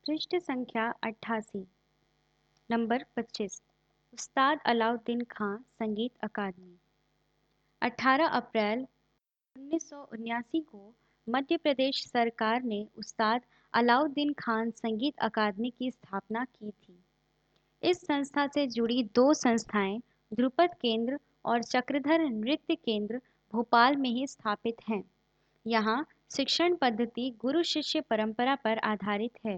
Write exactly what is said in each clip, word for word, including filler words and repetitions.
पृष्ठ संख्या अट्ठासी। नंबर पच्चीस। उस्ताद अलाउद्दीन खां संगीत अकादमी। अठारह अप्रैल उन्नीस सौ उन्यासी को मध्य प्रदेश सरकार ने उस्ताद अलाउद्दीन खान संगीत अकादमी की स्थापना की थी। इस संस्था से जुड़ी दो संस्थाएं ध्रुपद केंद्र और चक्रधर नृत्य केंद्र भोपाल में ही स्थापित हैं। यहाँ शिक्षण पद्धति गुरु शिष्य परंपरा पर आधारित है।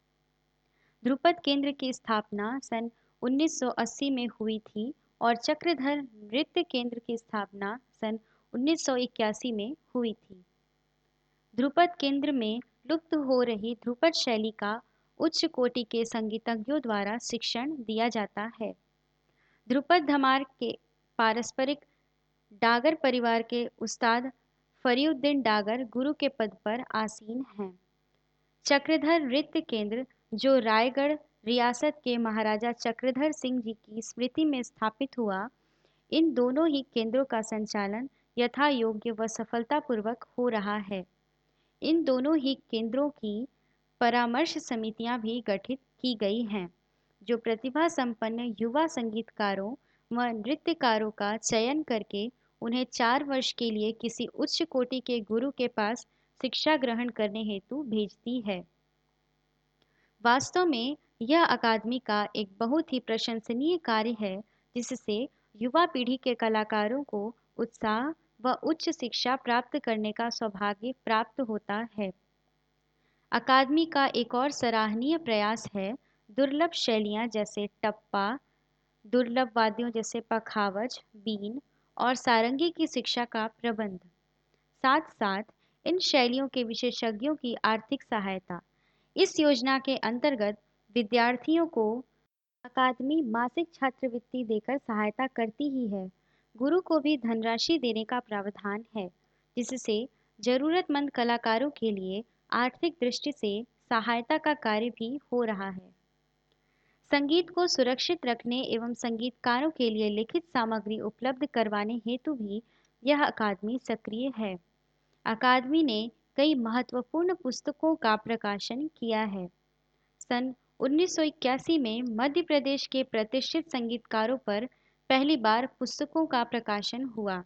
ध्रुपद केंद्र की स्थापना सन उन्नीस सौ अस्सी में हुई थी और चक्रधर नृत्य केंद्र की स्थापना सन उन्नीस सौ इक्यासी में हुई थी। ध्रुपद केंद्र में लुप्त हो रही ध्रुपद शैली का उच्च कोटि के संगीतज्ञों द्वारा शिक्षण दिया जाता है। ध्रुपद धमार के पारस्परिक डागर परिवार के उस्ताद फरीउद्दीन डागर गुरु के पद पर आसीन हैं। चक्रधर नृत्य केंद्र जो रायगढ़ रियासत के महाराजा चक्रधर सिंह जी की स्मृति में स्थापित हुआ, इन दोनों ही केंद्रों का संचालन यथा योग्य व सफलतापूर्वक हो रहा है। इन दोनों ही केंद्रों की परामर्श समितियां भी गठित की गई हैं, जो प्रतिभा संपन्न युवा संगीतकारों व नृत्यकारों का चयन करके उन्हें चार वर्ष के लिए किसी उच्च कोटि के गुरु के पास शिक्षा ग्रहण करने हेतु भेजती है। वास्तव में यह अकादमी का एक बहुत ही प्रशंसनीय कार्य है, जिससे युवा पीढ़ी के कलाकारों को उत्साह व उच्च शिक्षा प्राप्त करने का सौभाग्य प्राप्त होता है। अकादमी का एक और सराहनीय प्रयास है दुर्लभ शैलियाँ जैसे टप्पा, दुर्लभ वाद्यों जैसे पखावज, बीन और सारंगी की शिक्षा का प्रबंध। साथ साथ इन शैलियों के विशेषज्ञों की आर्थिक सहायता। इस योजना के अंतर्गत विद्यार्थियों को अकादमी मासिक छात्रवृत्ति देकर सहायता करती ही है। गुरु को भी धनराशि देने का प्रावधान है, जिससे जरूरतमंद कलाकारों के लिए आर्थिक दृष्टि से सहायता का कार्य भी हो रहा है। संगीत को सुरक्षित रखने एवं संगीतकारों के लिए लिखित सामग्री उपलब्ध करवाने हेतु भी यह अकादमी सक्रिय है। अकादमी ने कई महत्वपूर्ण पुस्तकों का प्रकाशन किया है। सन उन्नीस सौ इक्यासी में मध्य प्रदेश के प्रतिष्ठित संगीतकारों पर पहली बार पुस्तकों का प्रकाशन हुआ।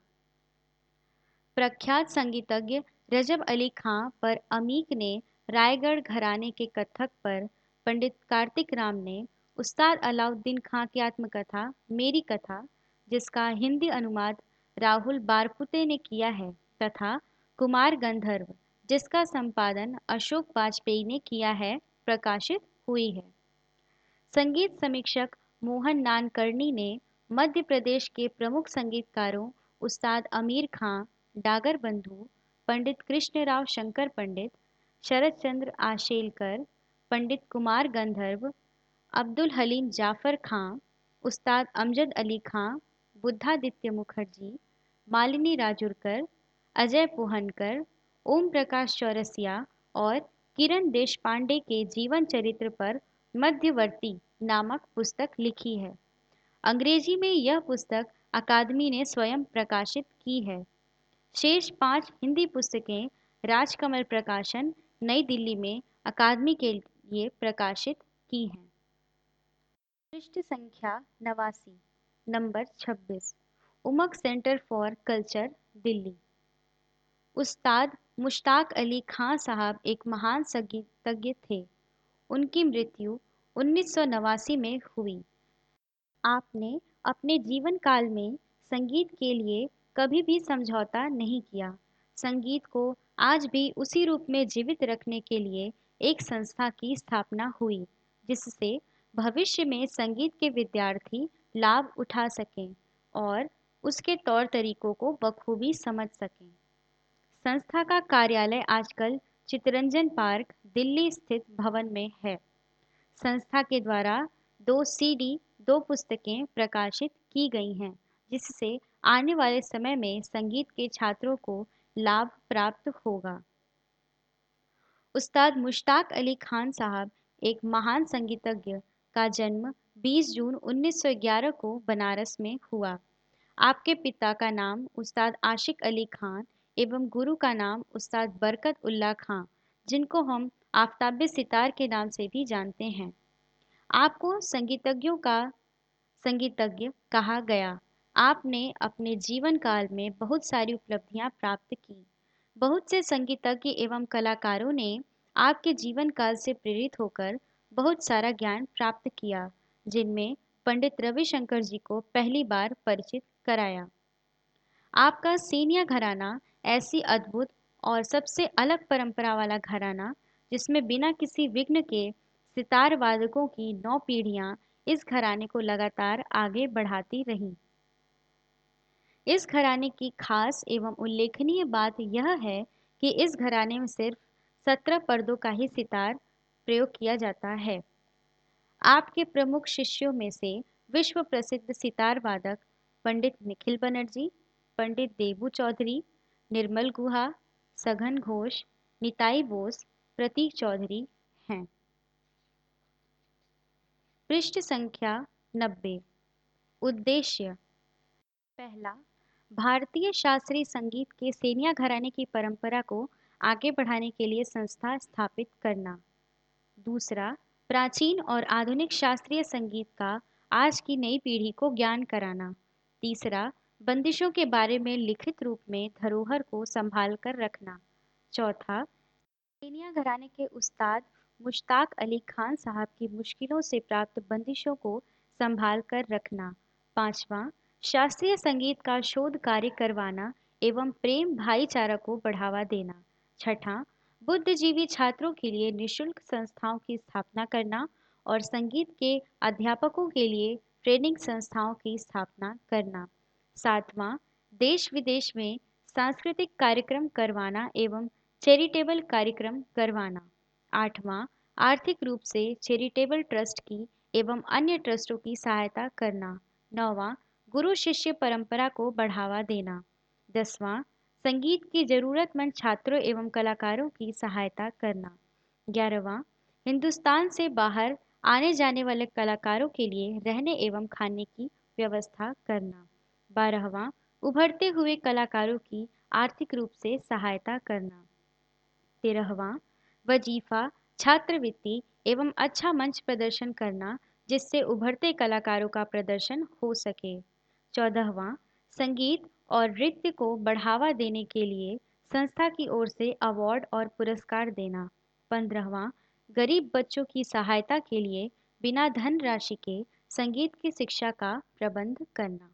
प्रख्यात संगीतज्ञ रजब अली खां पर अमीक ने, रायगढ़ घराने के कथक पर पंडित कार्तिक राम ने, उस्ताद अलाउद्दीन खां की आत्मकथा मेरी कथा, जिसका हिंदी अनुवाद राहुल बारपुते ने किया है, तथा कुमार गंधर्व, जिसका संपादन अशोक वाजपेयी ने किया है, प्रकाशित हुई है। संगीत समीक्षक मोहन नानकर्णी ने मध्य प्रदेश के प्रमुख संगीतकारों उस्ताद अमीर खां, डागर बंधु, पंडित कृष्णराव शंकर पंडित, शरद चंद्र आशेलकर, पंडित कुमार गंधर्व, अब्दुल हलीम जाफर खां, उस्ताद अमजद अली खां, बुद्धादित्य मुखर्जी, मालिनी राजुरकर, अजय पोहनकर, ओम प्रकाश चौरसिया और किरण देशपांडे के जीवन चरित्र पर मध्यवर्ती नामक पुस्तक लिखी है। अंग्रेजी में यह पुस्तक अकादमी ने स्वयं प्रकाशित की है। शेष पांच हिंदी पुस्तकें राजकमल प्रकाशन, नई दिल्ली में अकादमी के लिए प्रकाशित की हैं। पृष्ठ संख्या नवासी। नंबर छब्बीस। Umang centre for culture, Delhi. Ustad Mushtaq Ali खां साहब एक महान संगीतज्ञ थे। उनकी मृत्यु उन्नीस सौ नवासी में हुई। आपने अपने जीवन काल में संगीत के लिए कभी भी समझौता नहीं किया। संगीत को आज भी उसी रूप में जीवित रखने के लिए एक संस्था की स्थापना हुई, जिससे भविष्य में संगीत के विद्यार्थी लाभ उठा सकें और उसके तौर तरीकों को बखूबी समझ सकें। संस्था का कार्यालय आजकल चित्तरंजन पार्क, दिल्ली स्थित भवन में है। संस्था के द्वारा दो सीडी, दो पुस्तकें प्रकाशित की गई हैं, जिससे आने वाले समय में संगीत के छात्रों को लाभ प्राप्त होगा। उस्ताद मुश्ताक अली खान साहब एक महान संगीतज्ञ का जन्म बीस जून उन्नीस सौ ग्यारह को बनारस में हुआ। आपके पिता का नाम उस्ताद आशिक अली खान एवं गुरु का नाम उस्ताद बरकत उल्ला खां, जिनको हम आफताब सितार के नाम से भी जानते हैं। आपको संगीतज्ञों का संगीतज्ञ कहा गया। आपने अपने जीवन काल में बहुत सारी उपलब्धियां प्राप्त की। बहुत से संगीतज्ञ एवं कलाकारों ने आपके जीवन काल से प्रेरित होकर बहुत सारा ज्ञान प्राप्त किया, जिनमें पंडित रविशंकर जी को पहली बार परिचित कराया। आपका सेनिया घराना ऐसी अद्भुत और सबसे अलग परंपरा वाला घराना, जिसमें बिना किसी विघ्न के सितार वादकों की नौ पीढ़ियां इस घराने को लगातार आगे बढ़ाती रहीं। इस घराने की खास एवं उल्लेखनीय बात यह है कि इस घराने में सिर्फ सत्रह पर्दों का ही सितार प्रयोग किया जाता है। आपके प्रमुख शिष्यों में से विश्व प्रसिद्ध सितार वादक पंडित निखिल बनर्जी, पंडित देबू चौधरी, निर्मल गुहा, सघन घोष, निताई बोस, प्रतीक चौधरी हैं। पृष्ठ संख्या नब्बे। उद्देश्य। पहला, भारतीय शास्त्रीय संगीत के सेनिया घराने की परंपरा को आगे बढ़ाने के लिए संस्था स्थापित करना। दूसरा, प्राचीन और आधुनिक शास्त्रीय संगीत का आज की नई पीढ़ी को ज्ञान कराना। तीसरा, बंदिशों के बारे में लिखित रूप में धरोहर को संभाल कर रखना। चौथा, सेनिया घराने के उस्ताद मुश्ताक अली खान साहब की मुश्किलों से प्राप्त बंदिशों को संभाल कर रखना। पांचवा, शास्त्रीय संगीत का शोध कार्य करवाना एवं प्रेम भाईचारा को बढ़ावा देना। छठा, बुद्धिजीवी छात्रों के लिए निशुल्क संस्थाओं की स्थापना करना और संगीत के अध्यापकों के लिए ट्रेनिंग संस्थाओं की स्थापना करना। सातवां, देश विदेश में सांस्कृतिक कार्यक्रम करवाना एवं चैरिटेबल कार्यक्रम करवाना। आठवां, आर्थिक रूप से चैरिटेबल ट्रस्ट की एवं अन्य ट्रस्टों की सहायता करना। नौवां, गुरु शिष्य परंपरा को बढ़ावा देना। दसवां, संगीत की जरूरतमंद छात्रों एवं कलाकारों की सहायता करना। ग्यारहवां, हिंदुस्तान से बाहर आने जाने वाले कलाकारों के लिए रहने एवं खाने की व्यवस्था करना। बारहवां, उभरते हुए कलाकारों की आर्थिक रूप से सहायता करना। तेरहवां, वजीफा, छात्रवृत्ति एवं अच्छा मंच प्रदर्शन करना, जिससे उभरते कलाकारों का प्रदर्शन हो सके। चौदहवां, संगीत और नृत्य को बढ़ावा देने के लिए संस्था की ओर से अवार्ड और पुरस्कार देना। पंद्रहवां, गरीब बच्चों की सहायता के लिए बिना धनराशि के संगीत की शिक्षा का प्रबंध करना।